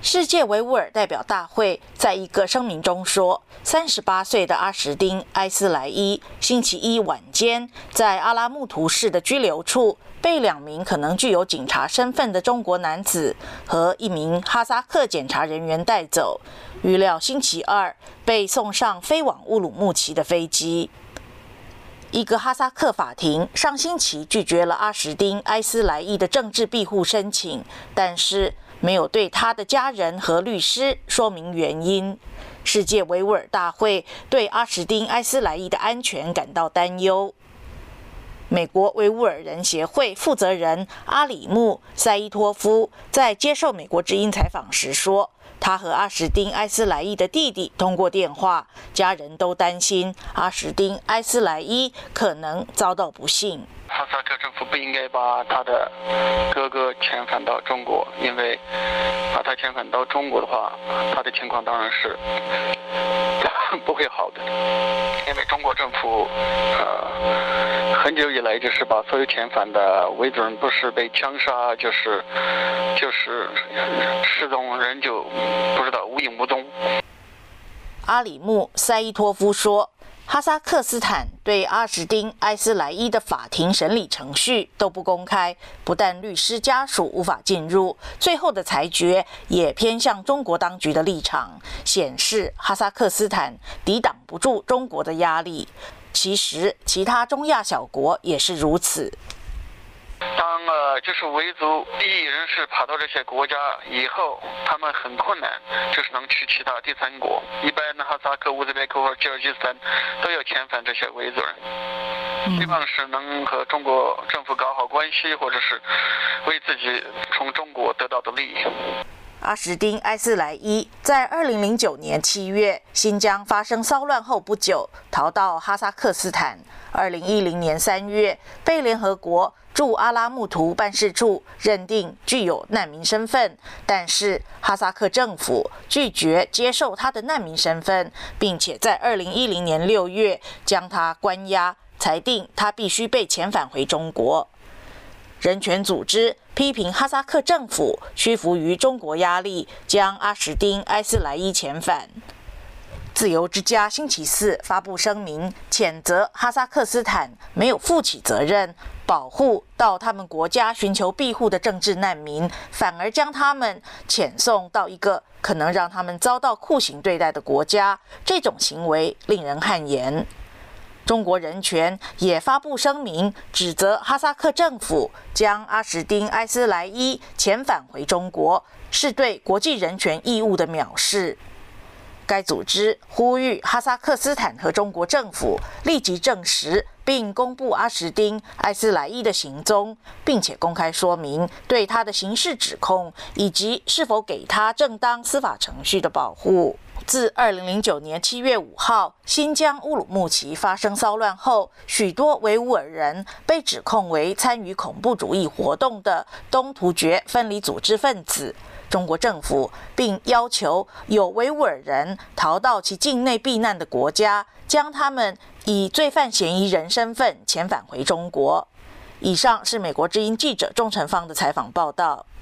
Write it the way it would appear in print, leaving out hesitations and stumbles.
世界维吾尔代表大会在一个声明中说，38岁的阿什丁·埃斯莱伊星期一晚间在阿拉木图市的拘留处被2名可能具有警察身份的中国男子和1名哈萨克检查人员带走，预料星期二被送上飞往乌鲁木齐的飞机。一个哈萨克法庭上星期拒绝了阿什丁·埃斯莱伊的政治庇护申请，但是没有对他的家人和律师说明原因。世界维吾尔大会对阿什丁·埃斯莱伊的安全感到担忧。美国维吾尔人协会负责人阿里木·塞伊托夫在接受美国之音采访时说，他和阿什丁·埃斯莱伊的弟弟通过电话，家人都担心阿什丁·埃斯莱伊可能遭到不幸。 哈萨克政府不应该把他的哥哥遣返到中国，因为把他遣返到中国的话，他的情况当然是不会好的。因为中国政府很久以来就是把所有遣返的维族人不是被枪杀，就是失踪人就不知道无影无踪。 阿里木·塞伊托夫说，哈萨克斯坦对阿什丁·埃斯莱伊的法庭审理程序都不公开，不但律师家属无法进入，最后的裁决也偏向中国当局的立场，显示哈萨克斯坦抵挡不住中国的压力。其实，其他中亚小国也是如此。 当就是维族异议人士跑到这些国家以后，他们很困难，就是能去其他第三国。一般的哈萨克、乌兹别克或者吉尔吉斯坦都要遣返这些维族人，希望是能和中国政府搞好关系，或者是为自己从中国得到的利益。 阿什丁·埃斯莱伊在2009年7月新疆发生骚乱后不久，逃到哈萨克斯坦。2010年3月，被联合国驻阿拉木图办事处认定具有难民身份，但是哈萨克政府拒绝接受他的难民身份，并且在2010年6月将他关押，裁定他必须被遣返回中国。人权组织批评哈萨克政府屈服于中国压力，将阿什丁·埃斯莱伊遣返。自由之家星期四发布声明，谴责哈萨克斯坦没有负起责任，保护到他们国家寻求庇护的政治难民，反而将他们遣送到一个可能让他们遭到酷刑对待的国家，这种行为令人汗颜。中国人权也发布声明，指责哈萨克政府将阿什丁·埃斯莱伊遣返回中国，是对国际人权义务的藐视。该组织呼吁哈萨克斯坦和中国政府立即证实并公布阿什丁·埃斯莱伊的行踪，并且公开说明对他的刑事指控以及是否给他正当司法程序的保护。自2009年7月5号新疆乌鲁木齐发生骚乱后，许多维吾尔人被指控为参与恐怖主义活动的东突厥分离组织分子。中国政府并要求有维吾尔人逃到其境内避难的国家，将他们以罪犯嫌疑人身份遣返回中国。以上是美国之音记者钟成芳的采访报道。